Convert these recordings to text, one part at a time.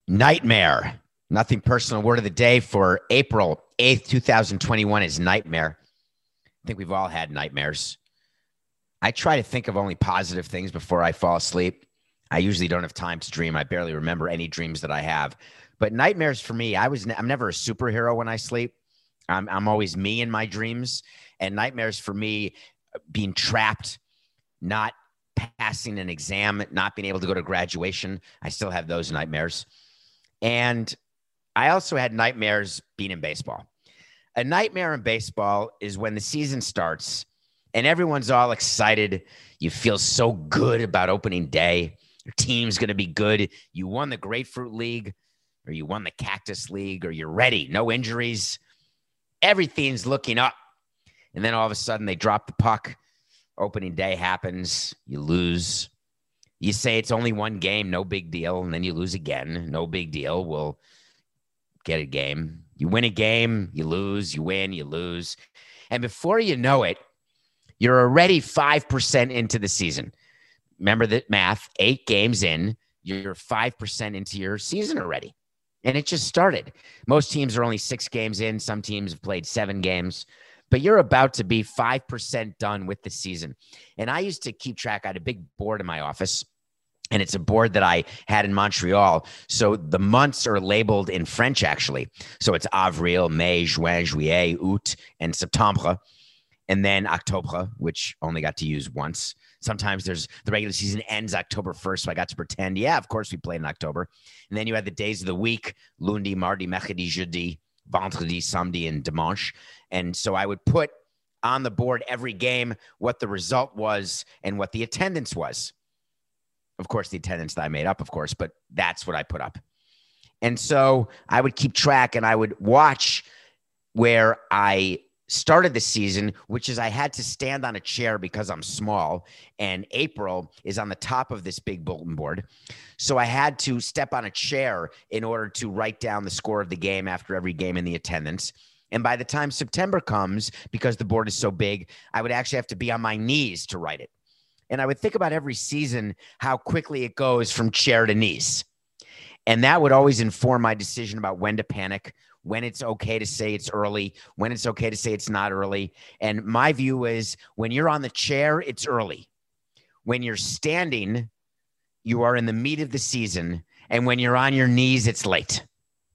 Nightmare. Nothing personal. Word of the day for April 8th, 2021 is nightmare. I think we've all had nightmares. I try to think of only positive things before I fall asleep. I usually don't have time to dream. I barely remember any dreams that I have. But nightmares for me, I'm never a superhero when I sleep. I'm always me in my dreams. And nightmares for me, being trapped, not passing an exam, not being able to go to graduation. I still have those nightmares. And I also had nightmares being in baseball. A nightmare in baseball is when the season starts and everyone's all excited. You feel so good about opening day. Your team's going to be good. You won the Grapefruit League, or you won the Cactus League, or you're ready. No injuries. Everything's looking up. And then all of a sudden they drop the puck. Opening day happens. You lose. You say it's only one game, no big deal. And then you lose again. No big deal. We'll get a game. You win a game, you lose, you win, you lose. And before you know it, you're already 5% into the season. Remember that math, 8 games in, you're 5% into your season already. And it just started. Most teams are only 6 games in. Some teams have played 7 games. But you're about to be 5% done with the season. And I used to keep track. I had a big board in my office. And it's a board that I had in Montreal. So the months are labeled in French, actually. So it's Avril, Mai, Juin, Juillet, Août, and Septembre. And then Octobre, which only got to use once. Sometimes the regular season ends October 1st. So I got to pretend, yeah, of course we played in October. And then you had the days of the week, lundi, mardi, mercredi, jeudi, vendredi, samedi, and dimanche. And so I would put on the board every game what the result was and what the attendance was. Of course, the attendance that I made up, of course, but that's what I put up. And so I would keep track and I would watch where I started the season, which is I had to stand on a chair because I'm small, and April is on the top of this big bulletin board. So I had to step on a chair in order to write down the score of the game after every game in the attendance. And by the time September comes, because the board is so big, I would actually have to be on my knees to write it. And I would think about every season, how quickly it goes from chair to knees. And that would always inform my decision about when to panic, when it's okay to say it's early, when it's okay to say it's not early. And my view is when you're on the chair, it's early. When you're standing, you are in the meat of the season. And when you're on your knees, it's late.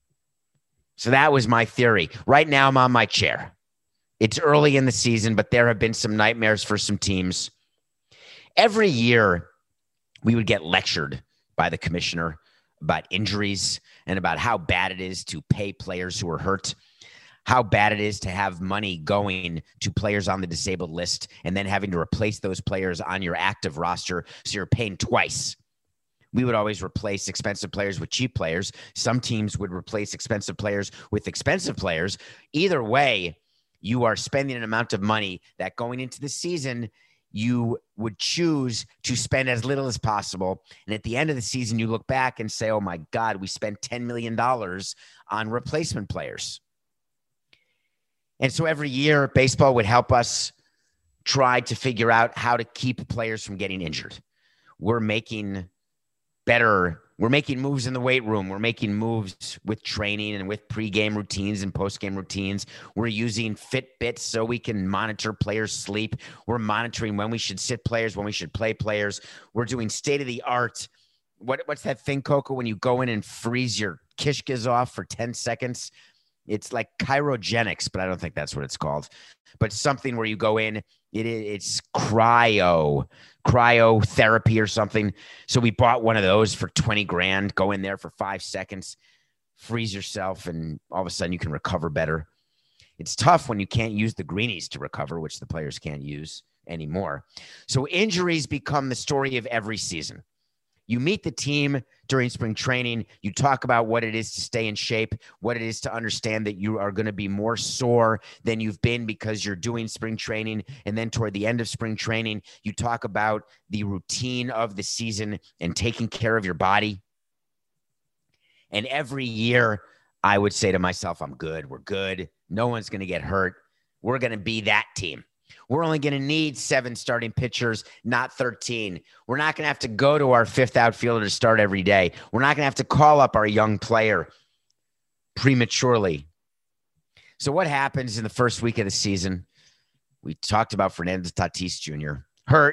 So that was my theory. Right now, I'm on my chair. It's early in the season, but there have been some nightmares for some teams. Every year, we would get lectured by the commissioner about injuries and about how bad it is to pay players who are hurt, how bad it is to have money going to players on the disabled list and then having to replace those players on your active roster, so you're paying twice. We would always replace expensive players with cheap players. Some teams would replace expensive players with expensive players. Either way, you are spending an amount of money that going into the season, you would choose to spend as little as possible. And at the end of the season, you look back and say, oh my God, we spent $10 million on replacement players. And so every year, baseball would help us try to figure out how to keep players from getting injured. We're making moves in the weight room. We're making moves with training and with pregame routines and postgame routines. We're using Fitbits so we can monitor players' sleep. We're monitoring when we should sit players, when we should play players. We're doing state-of-the-art. What's that thing, Coco, when you go in and freeze your kishkas off for 10 seconds? It's like cryogenics, but I don't think that's what it's called. But something where you go in, it's cryotherapy or something. So we bought one of those for 20 grand. Go in there for 5 seconds, freeze yourself, and all of a sudden you can recover better. It's tough when you can't use the greenies to recover, which the players can't use anymore. So injuries become the story of every season. You meet the team during spring training. You talk about what it is to stay in shape, what it is to understand that you are going to be more sore than you've been because you're doing spring training. And then toward the end of spring training, you talk about the routine of the season and taking care of your body. And every year, I would say to myself, I'm good. We're good. No one's going to get hurt. We're going to be that team. We're only going to need 7 starting pitchers, not 13. We're not going to have to go to our 5th outfielder to start every day. We're not going to have to call up our young player prematurely. So what happens in the first week of the season? We talked about Fernando Tatis Jr. hurt,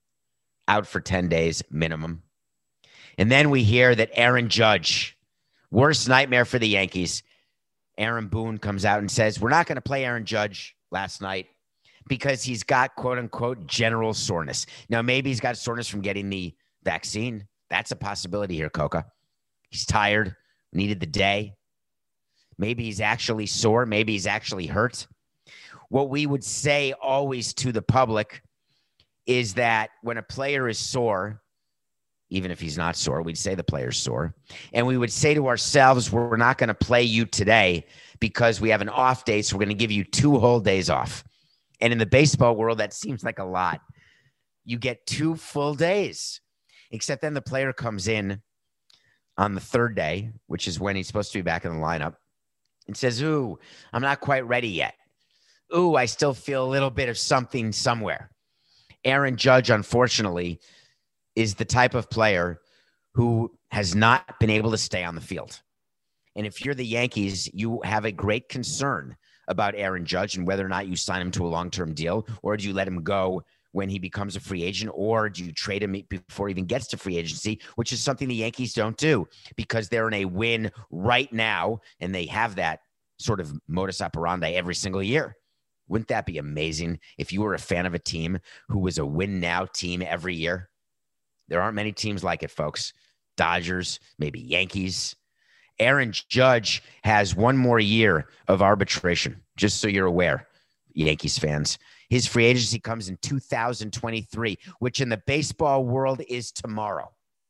out for 10 days minimum. And then we hear that Aaron Judge, worst nightmare for the Yankees. Aaron Boone comes out and says, we're not going to play Aaron Judge last night because he's got, quote unquote, general soreness. Now, maybe he's got soreness from getting the vaccine. That's a possibility here, Coca. He's tired, needed the day. Maybe he's actually sore. Maybe he's actually hurt. What we would say always to the public is that when a player is sore, even if he's not sore, we'd say the player's sore. And we would say to ourselves, we're not going to play you today because we have an off day, so we're going to give you 2 whole days off. And in the baseball world, that seems like a lot. You get 2 full days, except then the player comes in on the 3rd day, which is when he's supposed to be back in the lineup, and says, ooh, I'm not quite ready yet. Ooh, I still feel a little bit of something somewhere. Aaron Judge, unfortunately, is the type of player who has not been able to stay on the field. And if you're the Yankees, you have a great concern about Aaron Judge and whether or not you sign him to a long-term deal, or do you let him go when he becomes a free agent, or do you trade him before he even gets to free agency, which is something the Yankees don't do because they're in a win right now, and they have that sort of modus operandi every single year. Wouldn't that be amazing if you were a fan of a team who was a win now team every year? There aren't many teams like it, folks. Dodgers, maybe Yankees. Aaron Judge has 1 more year of arbitration, just so you're aware, Yankees fans. His free agency comes in 2023, which in the baseball world is tomorrow.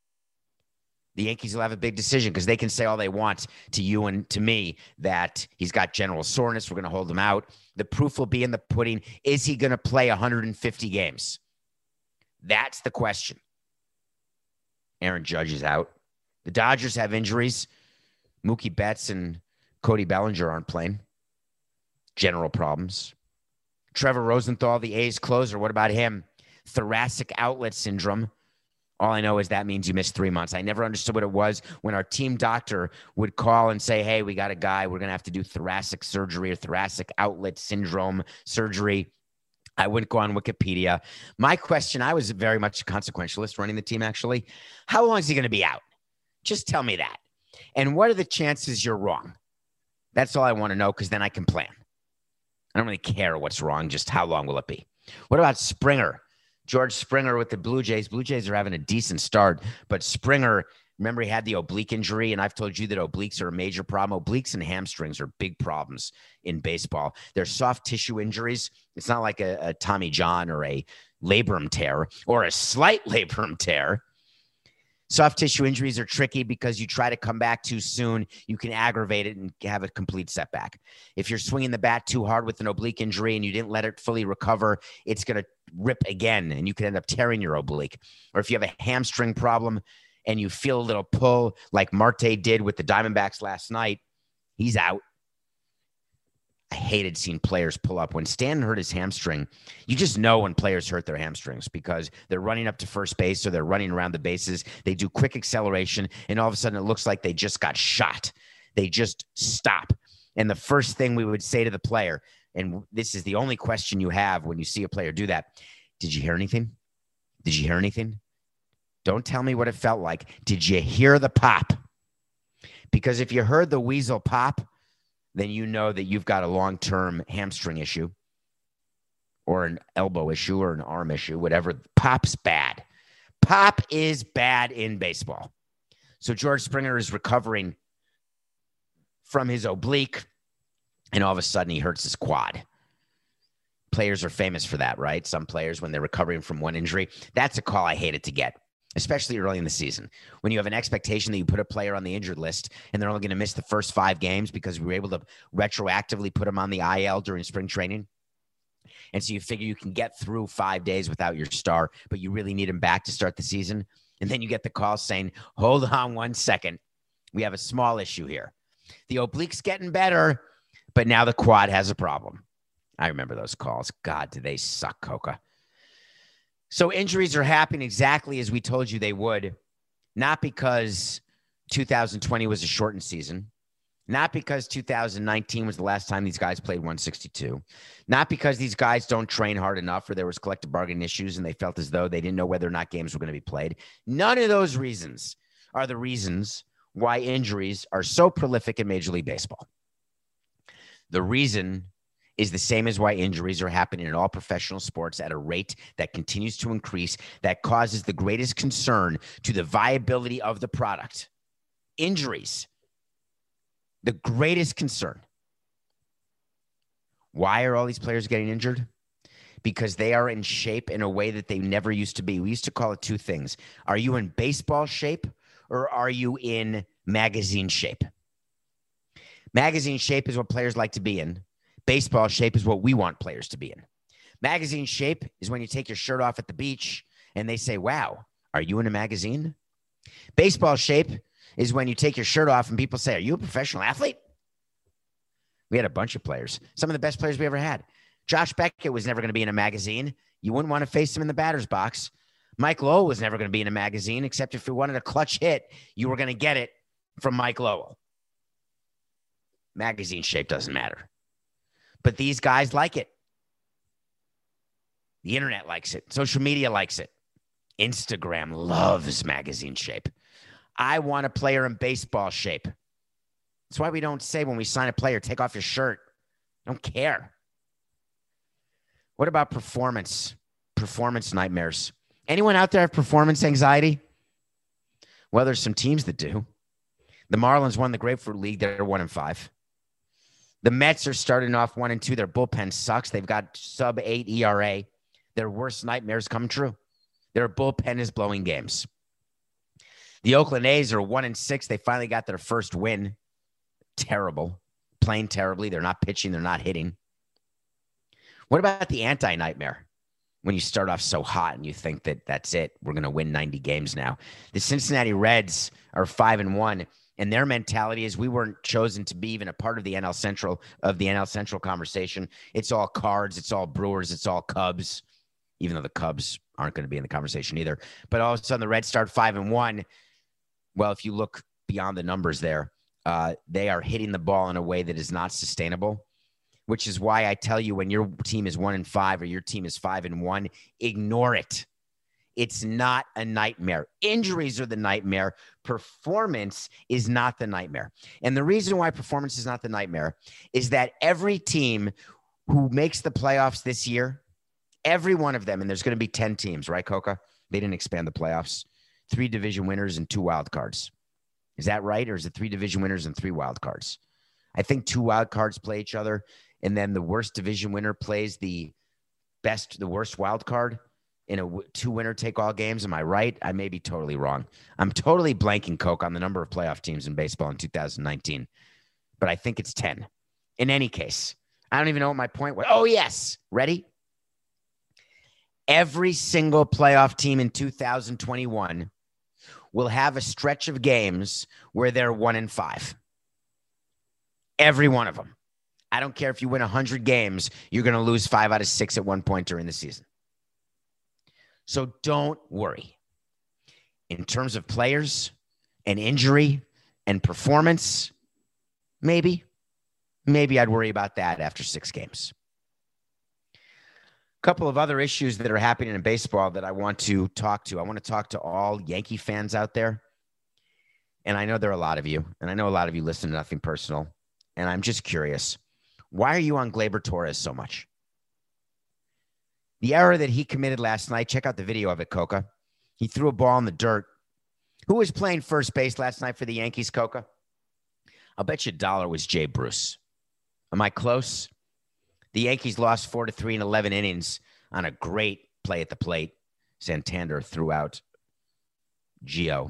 The Yankees will have a big decision because they can say all they want to you and to me that he's got general soreness. We're going to hold him out. The proof will be in the pudding. Is he going to play 150 games? That's the question. Aaron Judge is out. The Dodgers have injuries. Mookie Betts and Cody Bellinger aren't playing. General problems. Trevor Rosenthal, the A's closer, what about him? Thoracic outlet syndrome. All I know is that means you missed 3 months. I never understood what it was when our team doctor would call and say, hey, we got a guy, we're going to have to do thoracic surgery or thoracic outlet syndrome surgery. I wouldn't go on Wikipedia. My question, I was very much a consequentialist running the team, actually. How long is he going to be out? Just tell me that. And what are the chances you're wrong? That's all I want to know, because then I can plan. I don't really care what's wrong, just how long will it be? What about Springer? George Springer with the Blue Jays. Blue Jays are having a decent start, but Springer, remember he had the oblique injury, and I've told you that obliques are a major problem. Obliques and hamstrings are big problems in baseball. They're soft tissue injuries. It's not like a Tommy John or a labrum tear or a slight labrum tear. Soft tissue injuries are tricky because you try to come back too soon, you can aggravate it and have a complete setback. If you're swinging the bat too hard with an oblique injury and you didn't let it fully recover, it's going to rip again and you could end up tearing your oblique. Or if you have a hamstring problem and you feel a little pull like Marte did with the Diamondbacks last night, he's out. I hated seeing players pull up. When Stanton hurt his hamstring, you just know when players hurt their hamstrings because they're running up to first base or they're running around the bases. They do quick acceleration, and all of a sudden it looks like they just got shot. They just stop. And the first thing we would say to the player, and this is the only question you have when you see a player do that, did you hear anything? Did you hear anything? Don't tell me what it felt like. Did you hear the pop? Because if you heard the weasel pop, then you know that you've got a long-term hamstring issue or an elbow issue or an arm issue, whatever. Pop's bad. Pop is bad in baseball. So George Springer is recovering from his oblique, and all of a sudden he hurts his quad. Players are famous for that, right? Some players, when they're recovering from one injury, that's a call I hated to get, especially early in the season, when you have an expectation that you put a player on the injured list and they're only going to miss the first 5 games because we were able to retroactively put them on the IL during spring training. And so you figure you can get through 5 days without your star, but you really need him back to start the season. And then you get the call saying, hold on 1 second. We have a small issue here. The oblique's getting better, but now the quad has a problem. I remember those calls. God, do they suck, Coca. So injuries are happening exactly as we told you they would, not because 2020 was a shortened season, not because 2019 was the last time these guys played 162, not because these guys don't train hard enough or there was collective bargaining issues and they felt as though they didn't know whether or not games were going to be played. None of those reasons are the reasons why injuries are so prolific in Major League Baseball. The reason is the same as why injuries are happening in all professional sports at a rate that continues to increase, that causes the greatest concern to the viability of the product. Injuries, the greatest concern. Why are all these players getting injured? Because they are in shape in a way that they never used to be. We used to call it two things. Are you in baseball shape or are you in magazine shape? Magazine shape is what players like to be in. Baseball shape is what we want players to be in. Magazine shape is when you take your shirt off at the beach and they say, wow, are you in a magazine? Baseball shape is when you take your shirt off and people say, are you a professional athlete? We had a bunch of players, some of the best players we ever had. Josh Beckett was never going to be in a magazine. You wouldn't want to face him in the batter's box. Mike Lowell was never going to be in a magazine, except if you wanted a clutch hit, you were going to get it from Mike Lowell. Magazine shape doesn't matter. But these guys like it. The internet likes it. Social media likes it. Instagram loves magazine shape. I want a player in baseball shape. That's why we don't say when we sign a player, take off your shirt. I don't care. What about performance? Performance nightmares. Anyone out there have performance anxiety? Well, there's some teams that do. The Marlins won the Grapefruit League. They're 1-5. The Mets are starting off 1-2. Their bullpen sucks. They've got sub-8 ERA. Their worst nightmares come true. Their bullpen is blowing games. The Oakland A's are 1-6. They finally got their first win. Terrible. Playing terribly. They're not pitching. They're not hitting. What about the anti-nightmare? When you start off so hot and you think that that's it, we're going to win 90 games now. The Cincinnati Reds are 5-1. And their mentality is we weren't chosen to be even a part of the NL Central conversation. It's all Cards, it's all Brewers, it's all Cubs, even though the Cubs aren't going to be in the conversation either. But all of a sudden the Reds start 5-1. Well, if you look beyond the numbers there, they are hitting the ball in a way that is not sustainable, which is why I tell you when your team is 1-5 or your team is 5-1, ignore it. It's not a nightmare. Injuries are the nightmare. Performance is not the nightmare. And the reason why performance is not the nightmare is that every team who makes the playoffs this year, every one of them, and there's going to be 10 teams, right, Coca? They didn't expand the playoffs. 3 division winners and 2 wild cards. Is that right? Or is it 3 division winners and 3 wild cards? I think 2 wild cards play each other, and then the worst division winner plays the worst wild card in a 2 winner take all games. Am I right? I may be totally wrong. I'm totally blanking, Coke, on the number of playoff teams in baseball in 2019, but I think it's 10. In any case, I don't even know what my point was. Oh, yes. Ready? Every single playoff team in 2021 will have a stretch of games where they're 1-5. Every one of them. I don't care if you win 100 games, you're going to lose 5 out of 6 at one point during the season. So don't worry. In terms of players and injury and performance, maybe I'd worry about that after 6 games. A couple of other issues that are happening in baseball that I want to talk to. I want to talk to all Yankee fans out there. And I know there are a lot of you, and I know a lot of you listen to Nothing Personal. And I'm just curious, why are you on Gleyber Torres so much? The error that he committed last night, check out the video of it, Coca. He threw a ball in the dirt. Who was playing first base last night for the Yankees, Coca? I'll bet you $1 was Jay Bruce. Am I close? The Yankees lost 4-3 in 11 innings on a great play at the plate. Santander threw out Gia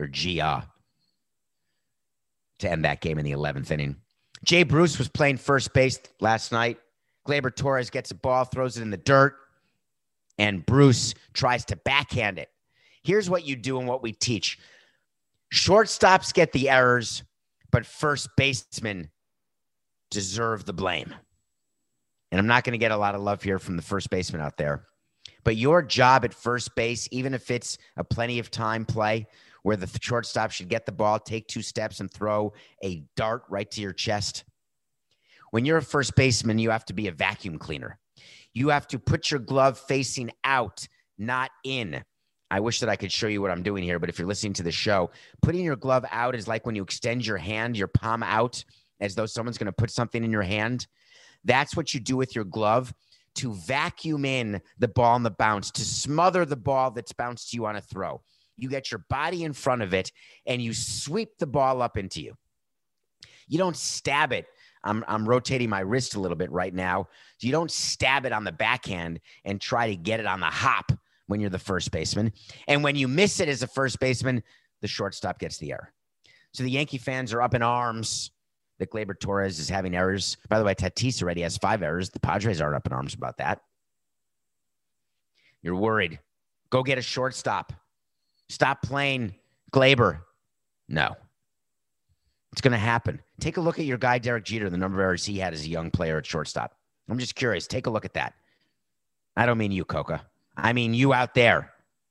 to end that game in the 11th inning. Jay Bruce was playing first base last night. Gleyber Torres gets a ball, throws it in the dirt, and Bruce tries to backhand it. Here's what you do and what we teach. Shortstops get the errors, but first basemen deserve the blame. And I'm not going to get a lot of love here from the first baseman out there. But your job at first base, even if it's a plenty of time play where the shortstop should get the ball, take 2 steps, and throw a dart right to your chest. When you're a first baseman, you have to be a vacuum cleaner. You have to put your glove facing out, not in. I wish that I could show you what I'm doing here, but if you're listening to the show, putting your glove out is like when you extend your hand, your palm out, as though someone's going to put something in your hand. That's what you do with your glove to vacuum in the ball on the bounce, to smother the ball that's bounced to you on a throw. You get your body in front of it, and you sweep the ball up into you. You don't stab it. I'm rotating my wrist a little bit right now. So you don't stab it on the backhand and try to get it on the hop when you're the first baseman. And when you miss it as a first baseman, the shortstop gets the error. So the Yankee fans are up in arms that Gleyber Torres is having errors. By the way, Tatis already has 5 errors. The Padres aren't up in arms about that. You're worried. Go get a shortstop. Stop playing Gleyber. No. It's going to happen. Take a look at your guy, Derek Jeter, the number of errors he had as a young player at shortstop. I'm just curious. Take a look at that. I don't mean you, Coca. I mean you out there.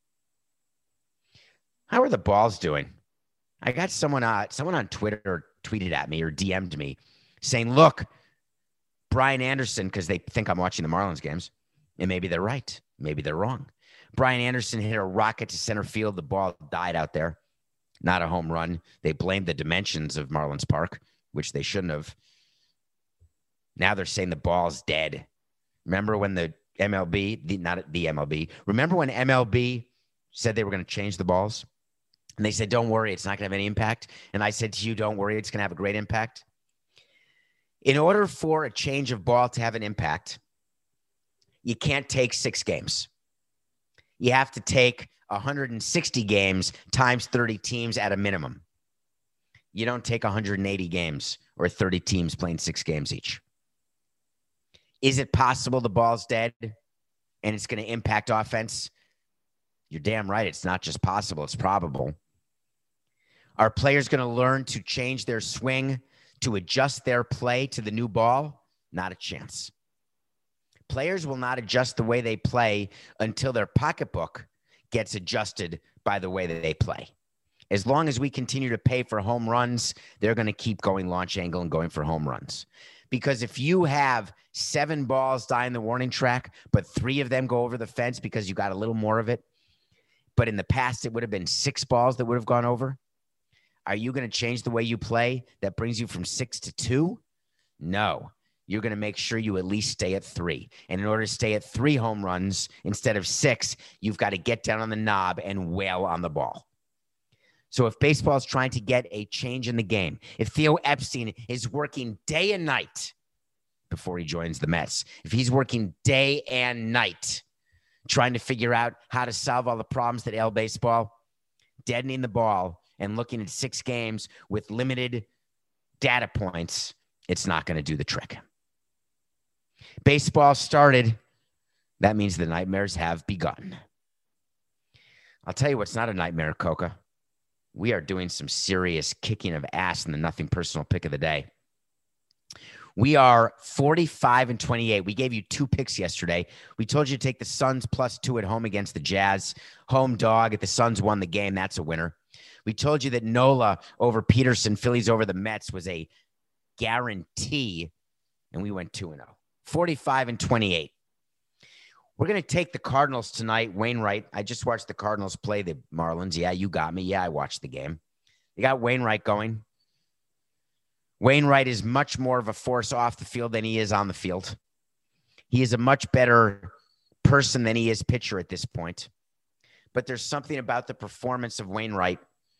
How are the balls doing? I got someone on Twitter tweeted at me or DM'd me saying, look, Brian Anderson, because they think I'm watching the Marlins games, and maybe they're right. Maybe they're wrong. Brian Anderson hit a rocket to center field. The ball died out there. Not a home run. They blamed the dimensions of Marlins Park, which they shouldn't have. Now they're saying the ball's dead. Remember when the MLB, not the MLB, remember when MLB said they were going to change the balls? And they said, don't worry, it's not going to have any impact. And I said to you, don't worry, it's going to have a great impact. In order for a change of ball to have an impact, you can't take 6 games. You have to take 160 games times 30 teams at a minimum. You don't take 180 games or 30 teams playing 6 games each. Is it possible the ball's dead and it's going to impact offense? You're damn right. It's not just possible. It's probable. Are players going to learn to change their swing, to adjust their play to the new ball? Not a chance. Players will not adjust the way they play until their pocketbook gets adjusted by the way that they play. As long as we continue to pay for home runs, they're going to keep going launch angle and going for home runs. Because if you have 7 balls die in the warning track, but 3 of them go over the fence because you got a little more of it, but in the past it would have been 6 balls that would have gone over, are you going to change the way you play that brings you from 6 to 2? No. You're going to make sure you at least stay at 3. And in order to stay at 3 home runs instead of 6, you've got to get down on the knob and wail on the ball. So if baseball is trying to get a change in the game, if Theo Epstein is working day and night before he joins the Mets, if he's working day and night trying to figure out how to solve all the problems that ail baseball, deadening the ball and looking at 6 games with limited data points, it's not going to do the trick. Baseball started. That means the nightmares have begun. I'll tell you what's not a nightmare, Coca. We are doing some serious kicking of ass in the Nothing Personal pick of the day. We are 45-28. We gave you 2 picks yesterday. We told you to take the Suns +2 at home against the Jazz. Home dog. If the Suns won the game, that's a winner. We told you that Nola over Peterson, Phillies over the Mets was a guarantee, and we went 2-0. 45-28. We're going to take the Cardinals tonight. Wainwright. I just watched the Cardinals play the Marlins. Yeah, you got me. Yeah, I watched the game. They got Wainwright going. Wainwright is much more of a force off the field than he is on the field. He is a much better person than he is pitcher at this point. But there's something about the performance of Wainwright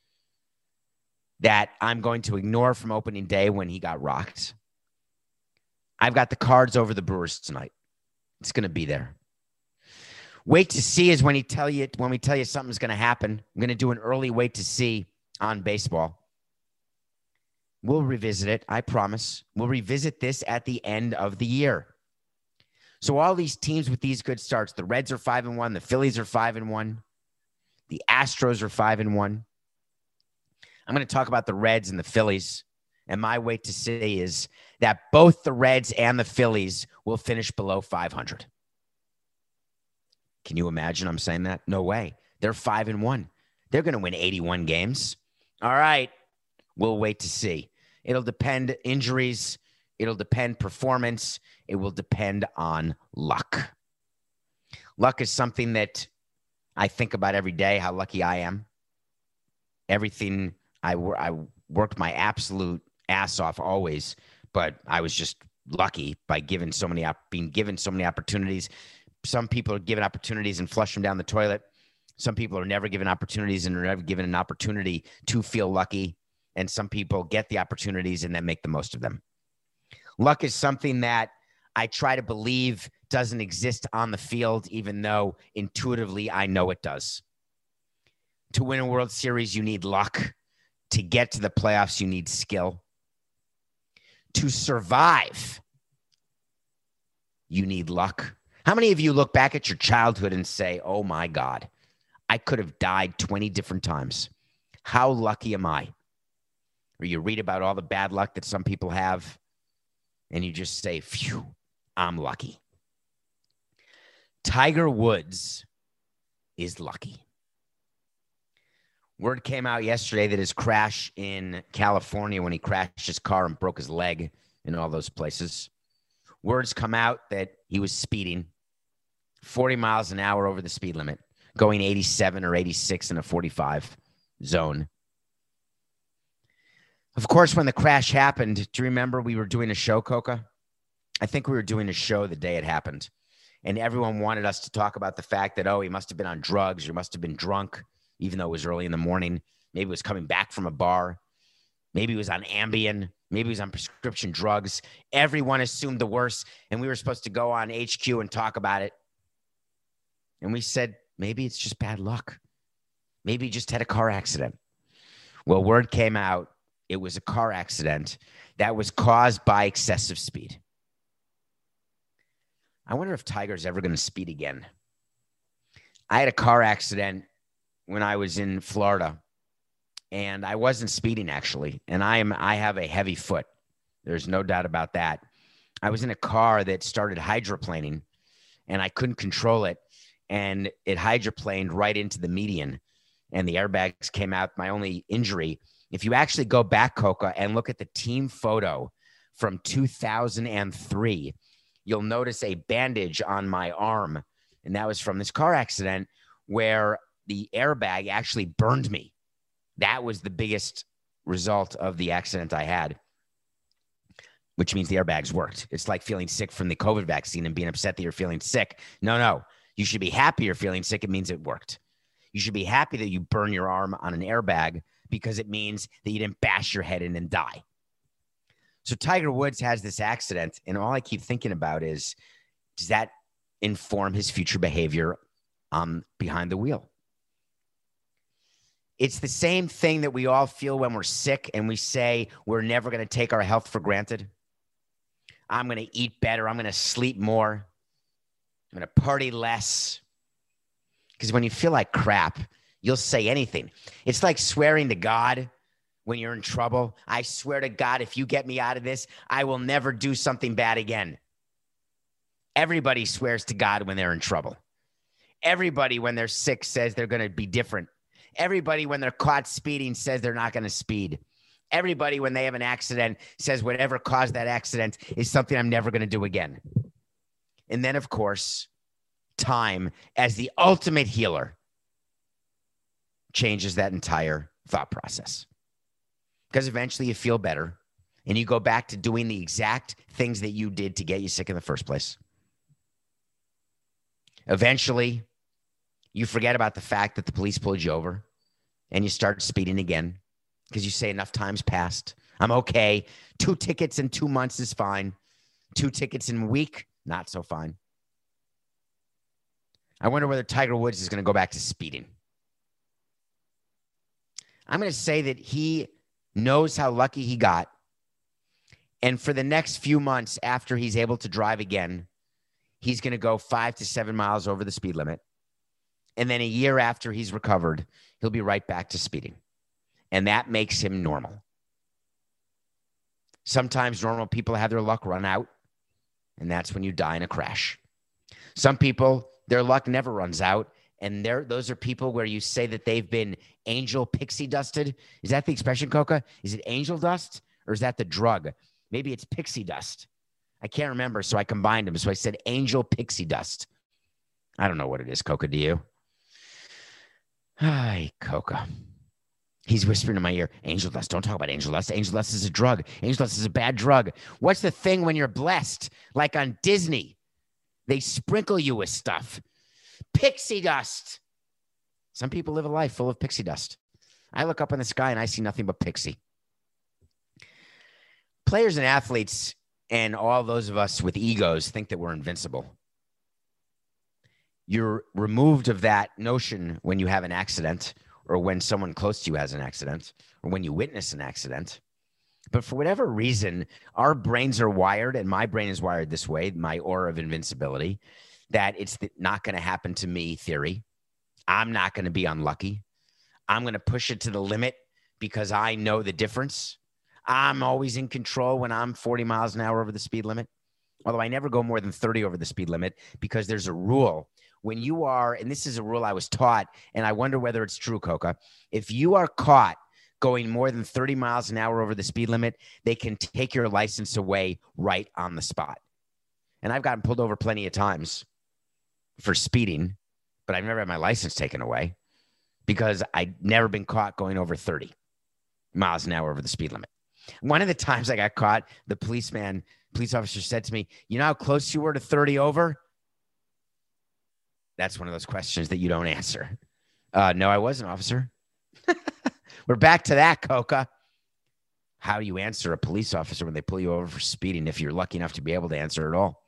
that I'm going to ignore from opening day when he got rocked. I've got the Cards over the Brewers tonight. It's going to be there. Wait to see is when we tell you something's going to happen. I'm going to do an early wait to see on baseball. We'll revisit it. I promise. We'll revisit this at the end of the year. So all these teams with these good starts, the Reds are 5-1. The Phillies are 5-1. The Astros are 5-1. I'm going to talk about the Reds and the Phillies And my wait to see is that both the Reds and the Phillies will finish below 500. Can you imagine I'm saying that? No way. They're 5-1. They're going to win 81 games. All right. We'll wait to see. It'll depend injuries. It'll depend performance. It will depend on luck. Luck is something that I think about every day, how lucky I am. Everything, I worked my absolute ass off always, but I was just lucky by being given so many opportunities. Some people are given opportunities and flush them down the toilet. Some people are never given opportunities and are never given an opportunity to feel lucky. And some people get the opportunities and then make the most of them. Luck is something that I try to believe doesn't exist on the field, even though intuitively I know it does. To win a World Series, you need luck. To get to the playoffs, you need skill. To survive, you need luck. How many of you look back at your childhood and say, oh my God, I could have died 20 different times. How lucky am I? Or you read about all the bad luck that some people have, and you just say, phew, I'm lucky. Tiger Woods is lucky. Word came out yesterday that his crash in California, when he crashed his car and broke his leg in all those places, words come out that he was speeding 40 miles an hour over the speed limit, going 87 or 86 in a 45 zone. Of course, when the crash happened, do you remember we were doing a show, Coca? I think we were doing a show the day it happened. And everyone wanted us to talk about the fact that, oh, he must have been on drugs or must have been drunk, even though it was early in the morning. Maybe he was coming back from a bar. Maybe he was on Ambien. Maybe he was on prescription drugs. Everyone assumed the worst, and we were supposed to go on HQ and talk about it. And we said, maybe it's just bad luck. Maybe he just had a car accident. Well, word came out. It was a car accident that was caused by excessive speed. I wonder if Tiger's ever going to speed again. I had a car accident when I was in Florida, and I wasn't speeding actually. And I have a heavy foot. There's no doubt about that. I was in a car that started hydroplaning, and I couldn't control it. And it hydroplaned right into the median, and the airbags came out. My only injury, if you actually go back, Coca, and look at the team photo from 2003, you'll notice a bandage on my arm. And that was from this car accident where the airbag actually burned me. That was the biggest result of the accident I had, which means the airbags worked. It's like feeling sick from the COVID vaccine and being upset that you're feeling sick. No. You should be happy you're feeling sick. It means it worked. You should be happy that you burn your arm on an airbag because it means that you didn't bash your head in and die. So Tiger Woods has this accident, and all I keep thinking about is, does that inform his future behavior behind the wheel? It's the same thing that we all feel when we're sick and we say we're never going to take our health for granted. I'm going to eat better. I'm going to sleep more. I'm going to party less. Because when you feel like crap, you'll say anything. It's like swearing to God when you're in trouble. I swear to God, if you get me out of this, I will never do something bad again. Everybody swears to God when they're in trouble. Everybody, when they're sick, says they're going to be different. Everybody, when they're caught speeding, says they're not going to speed. Everybody, when they have an accident, says whatever caused that accident is something I'm never going to do again. And then, of course, time, as the ultimate healer, changes that entire thought process. Because eventually you feel better and you go back to doing the exact things that you did to get you sick in the first place. Eventually, you forget about the fact that the police pulled you over and you start speeding again because you say enough time's passed. I'm okay. 2 tickets in 2 months is fine. 2 tickets in a week, not so fine. I wonder whether Tiger Woods is going to go back to speeding. I'm going to say that he knows how lucky he got. And for the next few months after he's able to drive again, he's going to go 5 to 7 miles over the speed limit. And then a year after he's recovered, he'll be right back to speeding. And that makes him normal. Sometimes normal people have their luck run out, and that's when you die in a crash. Some people, their luck never runs out, and those are people where you say that they've been angel pixie dusted. Is that the expression, Coca? Is it angel dust, or is that the drug? Maybe it's pixie dust. I can't remember, so I combined them. So I said angel pixie dust. I don't know what it is, Coca. Do you? Hi, Coca. He's whispering in my ear, angel dust. Don't talk about angel dust. Angel dust is a drug. Angel dust is a bad drug. What's the thing when you're blessed? Like on Disney, they sprinkle you with stuff. Pixie dust. Some people live a life full of pixie dust. I look up in the sky and I see nothing but pixie. Players and athletes and all those of us with egos think that we're invincible. You're removed of that notion when you have an accident, or when someone close to you has an accident, or when you witness an accident. But for whatever reason, our brains are wired, and my brain is wired this way, my aura of invincibility, that it's not going to happen to me theory. I'm not going to be unlucky. I'm going to push it to the limit because I know the difference. I'm always in control when I'm 40 miles an hour over the speed limit, although I never go more than 30 over the speed limit because there's a rule. When you are, and this is a rule I was taught, and I wonder whether it's true, Coca, if you are caught going more than 30 miles an hour over the speed limit, they can take your license away right on the spot. And I've gotten pulled over plenty of times for speeding, but I've never had my license taken away because I'd never been caught going over 30 miles an hour over the speed limit. One of the times I got caught, the police officer said to me, you know how close you were to 30 over? That's one of those questions that you don't answer. No, I wasn't, officer. We're back to that, Coca. How do you answer a police officer when they pull you over for speeding if you're lucky enough to be able to answer at all?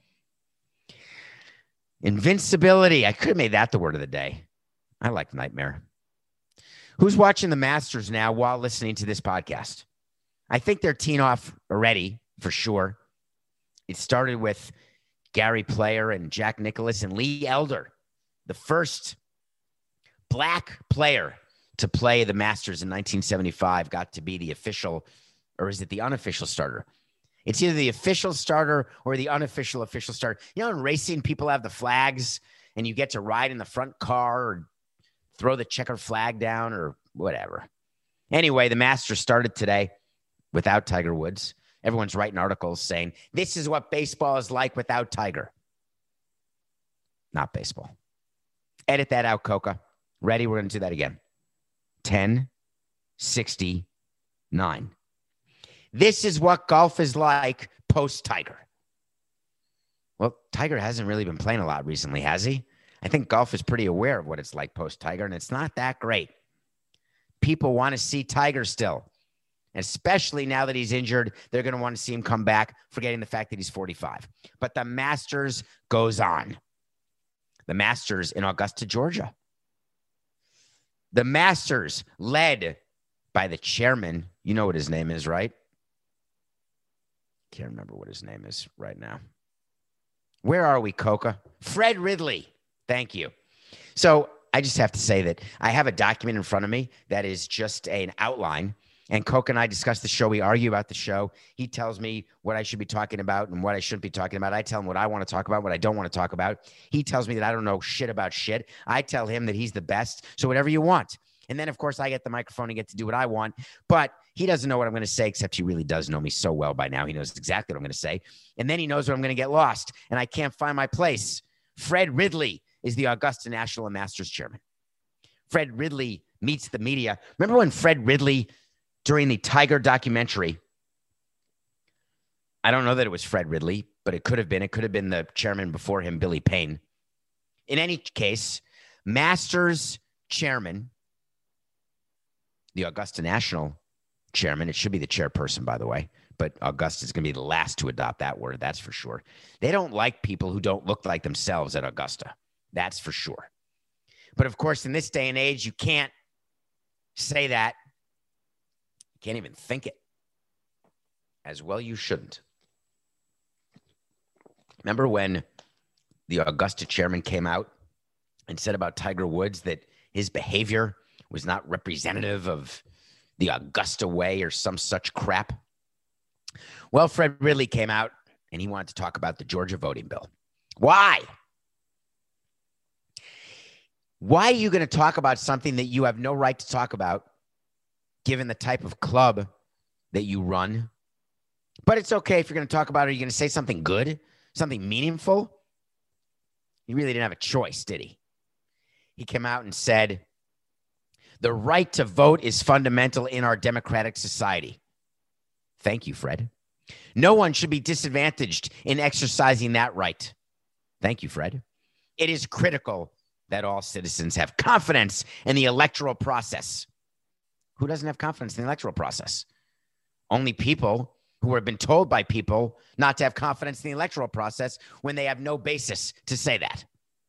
Invincibility. I could have made that the word of the day. I like nightmare. Who's watching the Masters now while listening to this podcast? I think they're teeing off already, for sure. It started with Gary Player and Jack Nicklaus and Lee Elder, the first black player to play the Masters in 1975, got to be the official, or is it the unofficial starter? It's either the official starter or the unofficial starter. You know, in racing, people have the flags and you get to ride in the front car or throw the checker flag down or whatever. Anyway, the Masters started today without Tiger Woods. Everyone's writing articles saying, this is what baseball is like without Tiger. Not baseball. Edit that out, Coca. Ready? We're going to do that again. 10:69. This is what golf is like post-Tiger. Well, Tiger hasn't really been playing a lot recently, has he? I think golf is pretty aware of what it's like post-Tiger, and it's not that great. People want to see Tiger still. Especially now that he's injured, they're going to want to see him come back, forgetting the fact that he's 45. But the Masters goes on. The Masters in Augusta, Georgia. The Masters led by the chairman. You know what his name is, right? Can't remember what his name is right now. Where are we, Coca? Fred Ridley. Thank you. So I just have to say that I have a document in front of me that is just an outline. And Coke and I discuss the show. We argue about the show. He tells me what I should be talking about and what I shouldn't be talking about. I tell him what I want to talk about, what I don't want to talk about. He tells me that I don't know shit about shit. I tell him that he's the best. So whatever you want. And then, of course, I get the microphone and get to do what I want. But he doesn't know what I'm going to say, except he really does know me so well by now. He knows exactly what I'm going to say. And then he knows where I'm going to get lost. And I can't find my place. Fred Ridley is the Augusta National and Masters chairman. Fred Ridley meets the media. Remember when Fred Ridley, during the Tiger documentary, I don't know that it was Fred Ridley, but it could have been. It could have been the chairman before him, Billy Payne. In any case, Masters chairman, the Augusta National chairman, it should be the chairperson, by the way, but Augusta is going to be the last to adopt that word, that's for sure. They don't like people who don't look like themselves at Augusta. That's for sure. But of course, in this day and age, you can't say that. You can't even think it. As well, you shouldn't. Remember when the Augusta chairman came out and said about Tiger Woods that his behavior was not representative of the Augusta way or some such crap? Well, Fred Ridley came out and he wanted to talk about the Georgia voting bill. Why? Why are you going to talk about something that you have no right to talk about, given the type of club that you run? But it's okay if you're going to talk about it. Are you going to say something good, something meaningful? He really didn't have a choice, did he? He came out and said, the right to vote is fundamental in our democratic society. Thank you, Fred. No one should be disadvantaged in exercising that right. Thank you, Fred. It is critical that all citizens have confidence in the electoral process. Who doesn't have confidence in the electoral process? Only people who have been told by people not to have confidence in the electoral process when they have no basis to say that.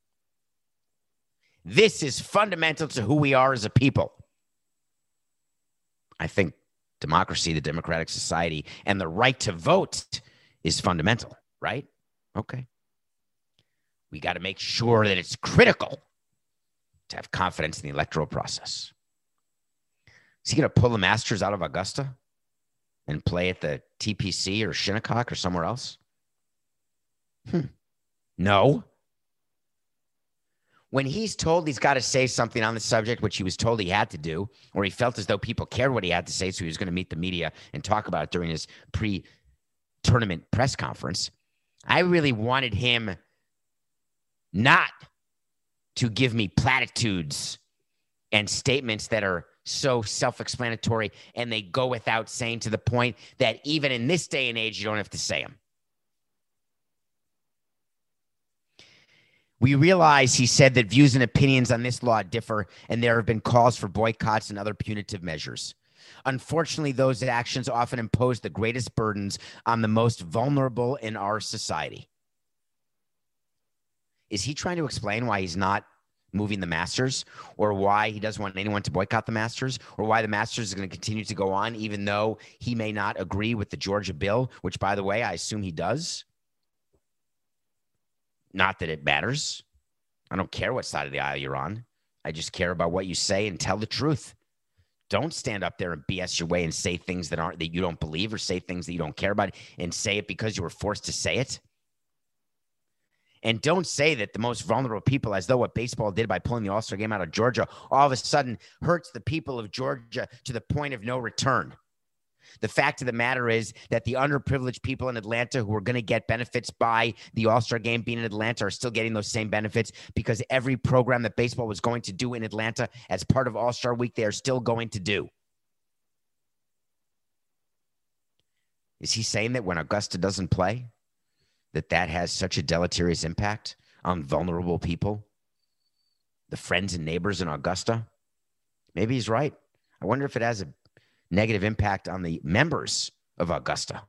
This is fundamental to who we are as a people. I think democracy, the democratic society, and the right to vote is fundamental, right? Okay. We got to make sure that it's critical to have confidence in the electoral process. Is he going to pull the Masters out of Augusta and play at the TPC or Shinnecock or somewhere else? No. When he's told he's got to say something on the subject, which he was told he had to do, or he felt as though people cared what he had to say, so he was going to meet the media and talk about it during his pre-tournament press conference, I really wanted him not to give me platitudes and statements that are so self-explanatory and they go without saying, to the point that even in this day and age, you don't have to say them. We realize, he said, that views and opinions on this law differ, and there have been calls for boycotts and other punitive measures. Unfortunately, those actions often impose the greatest burdens on the most vulnerable in our society. Is he trying to explain why he's not moving the Masters, or why he doesn't want anyone to boycott the Masters, or why the Masters is going to continue to go on, even though he may not agree with the Georgia bill, which, by the way, I assume he does? Not that it matters. I don't care what side of the aisle you're on. I just care about what you say and tell the truth. Don't stand up there and BS your way and say things that you don't believe, or say things that you don't care about and say it because you were forced to say it. And don't say that the most vulnerable people, as though what baseball did by pulling the All-Star game out of Georgia, all of a sudden hurts the people of Georgia to the point of no return. The fact of the matter is that the underprivileged people in Atlanta who are going to get benefits by the All-Star game being in Atlanta are still getting those same benefits, because every program that baseball was going to do in Atlanta as part of All-Star Week, they are still going to do. Is he saying that when Augusta doesn't play, that has such a deleterious impact on vulnerable people, the friends and neighbors in Augusta? Maybe he's right. I wonder if it has a negative impact on the members of Augusta.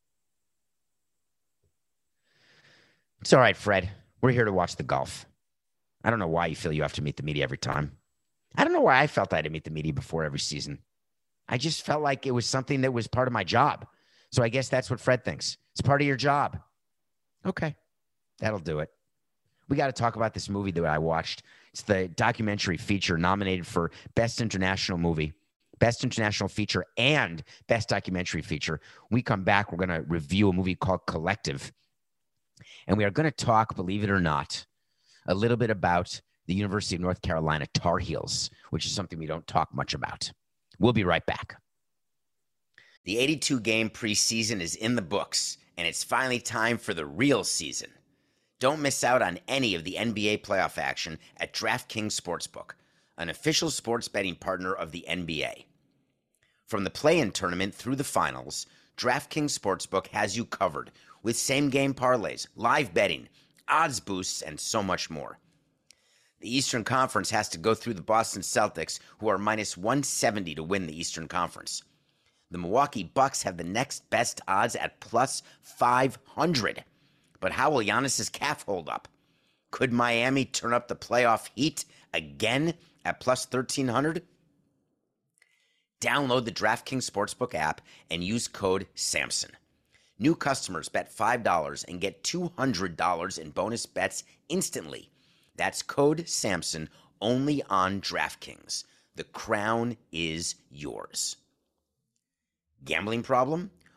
It's all right, Fred. We're here to watch the golf. I don't know why you feel you have to meet the media every time. I don't know why I felt I had to meet the media before every season. I just felt like it was something that was part of my job. So I guess that's what Fred thinks. It's part of your job. Okay, that'll do it. We got to talk about this movie that I watched. It's the documentary feature nominated for Best International Movie, Best International Feature, and Best Documentary Feature. When we come back, we're going to review a movie called Collective. And we are going to talk, believe it or not, a little bit about the University of North Carolina Tar Heels, which is something we don't talk much about. We'll be right back. The 82-game preseason is in the books, and it's finally time for the real season. Don't miss out on any of the NBA playoff action at DraftKings Sportsbook, an official sports betting partner of the NBA. From the play-in tournament through the finals, DraftKings Sportsbook has you covered with same-game parlays, live betting, odds boosts, and so much more. The Eastern Conference has to go through the Boston Celtics, who are minus 170 to win the Eastern Conference. The Milwaukee Bucks have the next best odds at plus 500. But how will Giannis's calf hold up? Could Miami turn up the playoff heat again at plus 1,300? Download the DraftKings Sportsbook app and use code SAMSON. New customers bet $5 and get $200 in bonus bets instantly. That's code SAMSON only on DraftKings. The crown is yours. Gambling problem?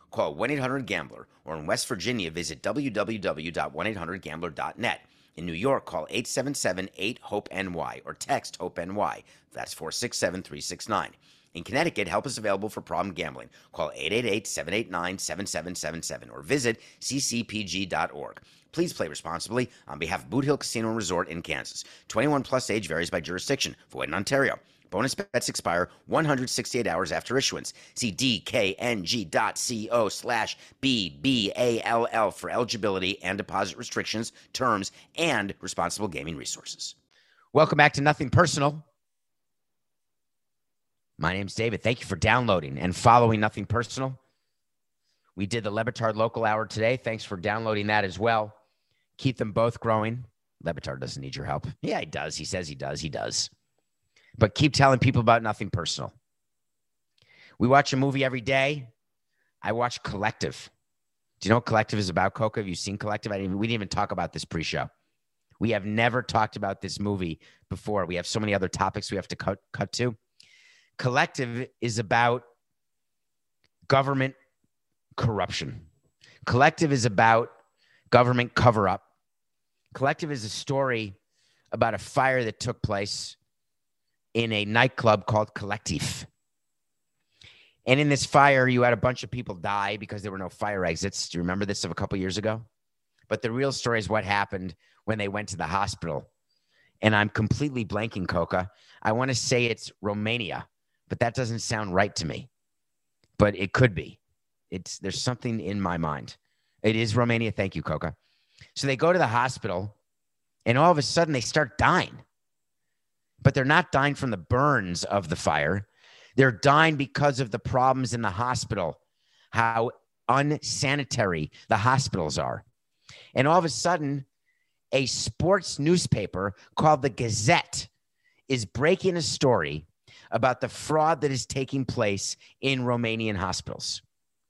Call 1-800-GAMBLER, or in West Virginia, visit www.1800gambler.net. In New York, call 877-8-HOPE-NY or text HOPE-NY. That's 467-369. In Connecticut, help is available for problem gambling. Call 888-789-7777 or visit ccpg.org. Please play responsibly on behalf of Boot Hill Casino and Resort in Kansas. 21 plus age varies by jurisdiction. Void in Ontario. Bonus bets expire 168 hours after issuance. See dkng.co/BBALL for eligibility and deposit restrictions, terms, and responsible gaming resources. Welcome back to Nothing Personal. My name's David. Thank you for downloading and following Nothing Personal. We did the Le Batard Local Hour today. Thanks for downloading that as well. Keep them both growing. Le Batard doesn't need your help. Yeah, he does. He says he does. He does. But keep telling people about Nothing Personal. We watch a movie every day. I watch Collective. Do you know what Collective is about, Coca? Have you seen Collective? We didn't even talk about this pre-show. We have never talked about this movie before. We have so many other topics we have to cut to. Collective is about government corruption. Collective is about government cover-up. Collective is a story about a fire that took place in a nightclub called Collectif. And in this fire, you had a bunch of people die because there were no fire exits. Do you remember this of a couple years ago? But the real story is what happened when they went to the hospital. And I'm completely blanking, Coca. I want to say it's Romania, but that doesn't sound right to me. But it could be. There's something in my mind. It is Romania. Thank you, Coca. So they go to the hospital, and all of a sudden they start dying. But they're not dying from the burns of the fire. They're dying because of the problems in the hospital, how unsanitary the hospitals are. And all of a sudden, a sports newspaper called the Gazette is breaking a story about the fraud that is taking place in Romanian hospitals.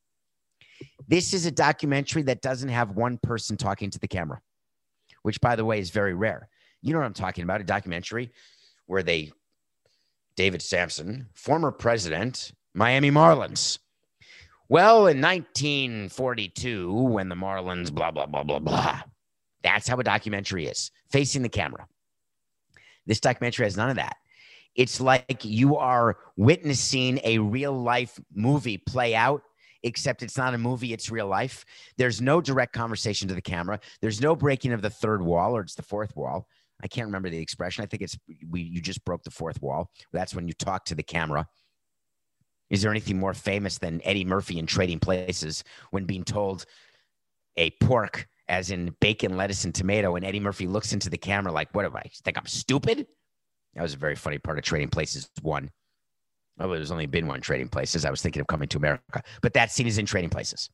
This is a documentary that doesn't have one person talking to the camera, which, by the way, is very rare. You know what I'm talking about, a documentary where David Sampson, former president, Miami Marlins. Well, in 1942, when the Marlins, blah, blah, blah, blah, blah. That's how a documentary is, facing the camera. This documentary has none of that. It's like you are witnessing a real-life movie play out, except it's not a movie, it's real life. There's no direct conversation to the camera. There's no breaking of the third wall, or it's the fourth wall. I can't remember the expression. I think you just broke the fourth wall. That's when you talk to the camera. Is there anything more famous than Eddie Murphy in Trading Places when being told a pork, as in bacon, lettuce, and tomato, and Eddie Murphy looks into the camera like, what do I think I'm stupid? That was a very funny part of Trading Places 1. Oh, there's only been one Trading Places. I was thinking of Coming to America. But that scene is in Trading Places.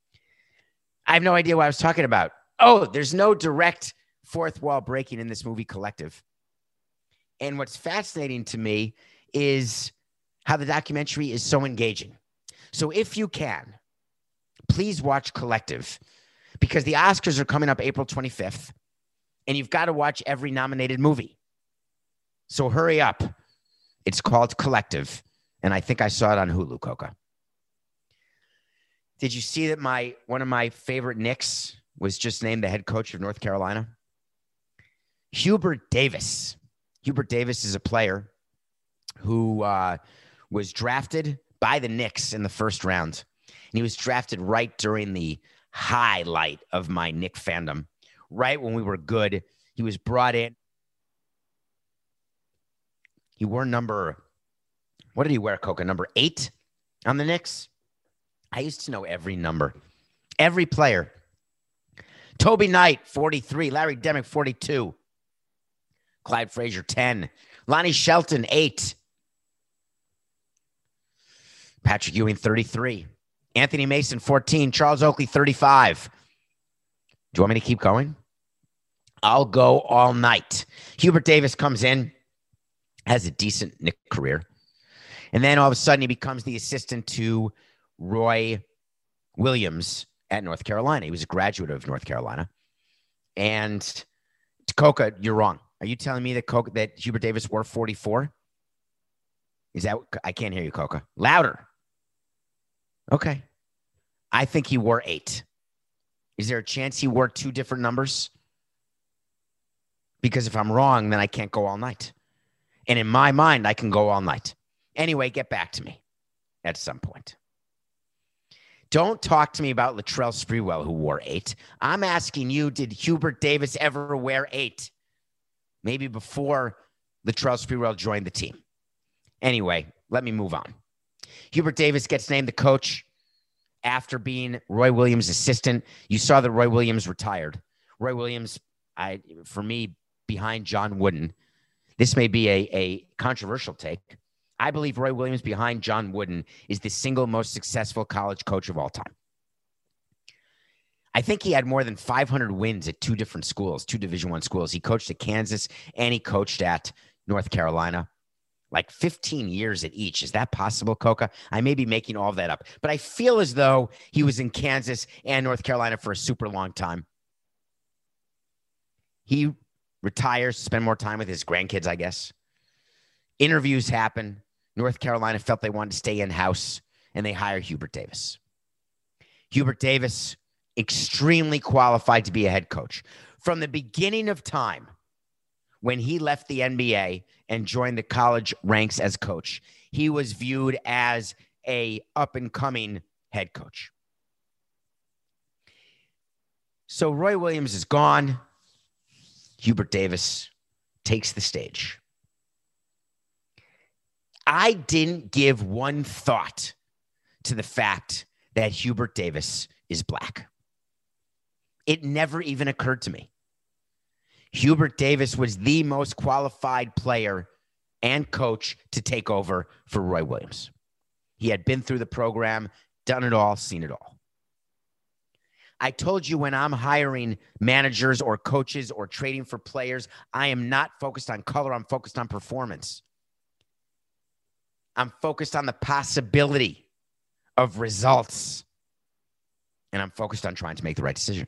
I have no idea what I was talking about. Oh, there's no direct fourth wall breaking in this movie Collective. And what's fascinating to me is how the documentary is so engaging. So if you can, please watch Collective, because the Oscars are coming up April 25th, and you've got to watch every nominated movie. So hurry up. It's called Collective, and I think I saw it on Hulu, Coca. Did you see that one of my favorite Knicks was just named the head coach of North Carolina? Hubert Davis. Hubert Davis is a player who was drafted by the Knicks in the first round. And he was drafted right during the highlight of my Knick fandom, right when we were good. He was brought in. He wore what did he wear, Coca? Number 8 on the Knicks? I used to know every number, every player. Toby Knight, 43. Larry Demick, 42. Clyde Frazier, 10. Lonnie Shelton, 8. Patrick Ewing, 33. Anthony Mason, 14. Charles Oakley, 35. Do you want me to keep going? I'll go all night. Hubert Davis comes in, has a decent Knick career. And then all of a sudden he becomes the assistant to Roy Williams at North Carolina. He was a graduate of North Carolina. And Coca, you're wrong. Are you telling me that Hubert Davis wore 44? Is that, I can't hear you, Coca. Louder. Okay. I think he wore 8. Is there a chance he wore 2 different numbers? Because if I'm wrong, then I can't go all night. And in my mind, I can go all night. Anyway, get back to me at some point. Don't talk to me about Latrell Sprewell, who wore 8. I'm asking you, did Hubert Davis ever wear 8? Maybe before Latrell Sprewell joined the team. Anyway, let me move on. Hubert Davis gets named the coach after being Roy Williams' assistant. You saw that Roy Williams retired. Roy Williams, for me, behind John Wooden. This may be a controversial take. I believe Roy Williams behind John Wooden is the single most successful college coach of all time. I think he had more than 500 wins at 2 different schools, 2 Division I schools. He coached at Kansas and he coached at North Carolina. Like 15 years at each. Is that possible, Coca? I may be making all of that up, but I feel as though he was in Kansas and North Carolina for a super long time. He retires, spend more time with his grandkids, I guess. Interviews happen. North Carolina felt they wanted to stay in-house, and they hire Hubert Davis. Hubert Davis, extremely qualified to be a head coach. From the beginning of time, when he left the NBA and joined the college ranks as coach, he was viewed as a up-and-coming head coach. So Roy Williams is gone. Hubert Davis takes the stage. I didn't give one thought to the fact that Hubert Davis is black. It never even occurred to me. Hubert Davis was the most qualified player and coach to take over for Roy Williams. He had been through the program, done it all, seen it all. I told you when I'm hiring managers or coaches or trading for players, I am not focused on color. I'm focused on performance. I'm focused on the possibility of results. And I'm focused on trying to make the right decision.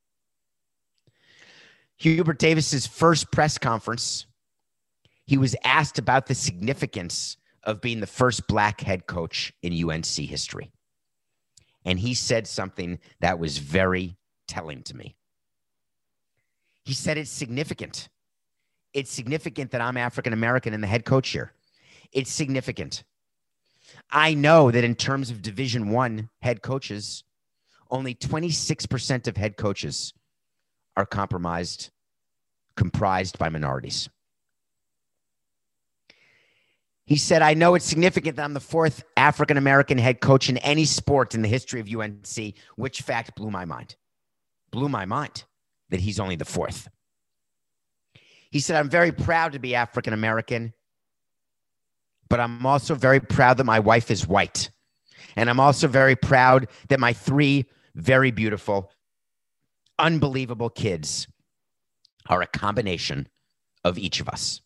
Hubert Davis's first press conference, he was asked about the significance of being the first black head coach in UNC history. And he said something that was very telling to me. He said, it's significant. It's significant that I'm African-American and the head coach here. It's significant. I know that in terms of Division I head coaches, only 26% of head coaches are comprised by minorities. He said, I know it's significant that I'm the 4th African-American head coach in any sport in the history of UNC, which fact blew my mind. Blew my mind that he's only the 4th. He said, I'm very proud to be African-American, but I'm also very proud that my wife is white. And I'm also very proud that my 3 very beautiful, unbelievable kids are a combination of each of us.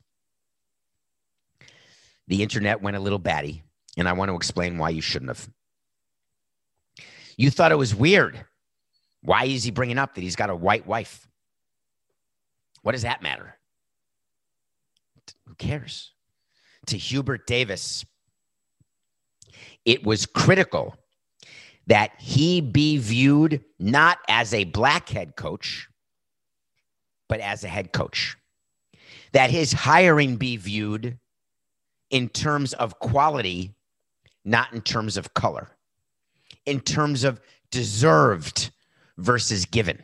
The internet went a little batty, and I want to explain why you shouldn't have. You thought it was weird. Why is he bringing up that he's got a white wife? What does that matter? Who cares? To Hubert Davis, it was critical that he be viewed not as a black head coach, but as a head coach. That his hiring be viewed in terms of quality, not in terms of color. In terms of deserved versus given.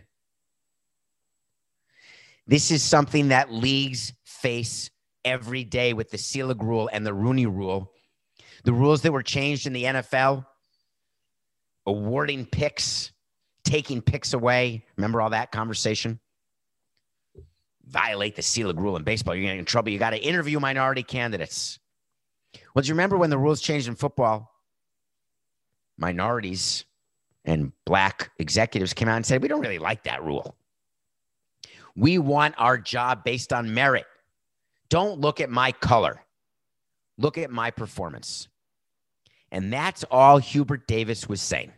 This is something that leagues face every day with the Selig rule and the Rooney rule. The rules that were changed in the NFL, awarding picks, taking picks away. Remember all that conversation? Violate the Selig rule in baseball, you're going to get in trouble. You got to interview minority candidates. Well, do you remember when the rules changed in football? Minorities and black executives came out and said, we don't really like that rule. We want our job based on merit. Don't look at my color. Look at my performance. And that's all Hubert Davis was saying.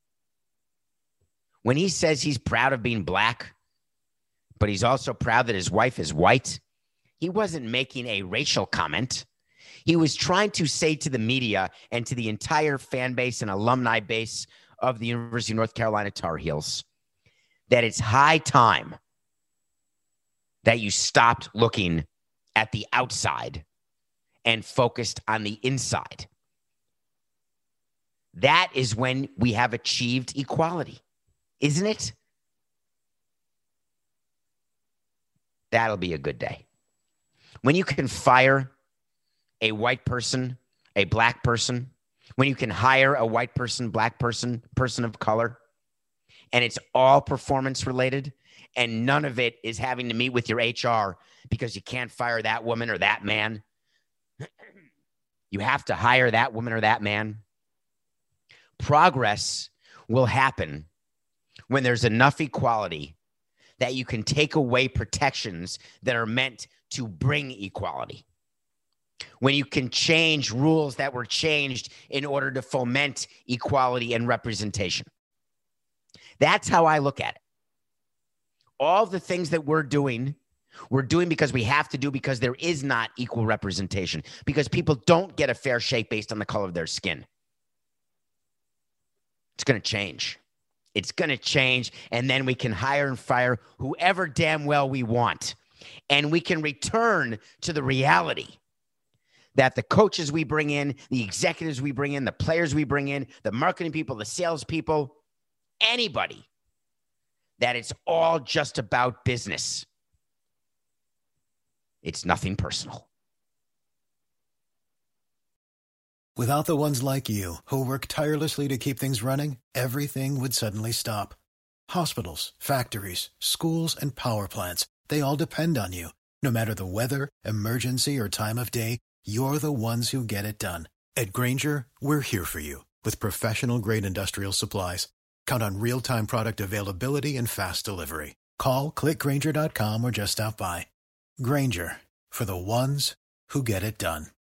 When he says he's proud of being black, but he's also proud that his wife is white, he wasn't making a racial comment. He was trying to say to the media and to the entire fan base and alumni base of the University of North Carolina Tar Heels that it's high time that you stopped looking at the outside and focused on the inside. That is when we have achieved equality, isn't it? That'll be a good day. When you can fire a white person, a black person, when you can hire a white person, black person, person of color, and it's all performance related, and none of it is having to meet with your HR because you can't fire that woman or that man. You have to hire that woman or that man. Progress will happen when there's enough equality that you can take away protections that are meant to bring equality. When you can change rules that were changed in order to foment equality and representation. That's how I look at it. All the things that we're doing because we have to do, because there is not equal representation, because people don't get a fair shake based on the color of their skin. It's going to change. It's going to change, and then we can hire and fire whoever damn well we want. And we can return to the reality that the coaches we bring in, the executives we bring in, the players we bring in, the marketing people, the sales people, anybody, that it's all just about business. It's nothing personal. Without the ones like you, who work tirelessly to keep things running, everything would suddenly stop. Hospitals, factories, schools, and power plants, they all depend on you. No matter the weather, emergency, or time of day, you're the ones who get it done. At Grainger, we're here for you with professional-grade industrial supplies. Count on real-time product availability and fast delivery. Call, click Grainger.com, or just stop by. Grainger, for the ones who get it done.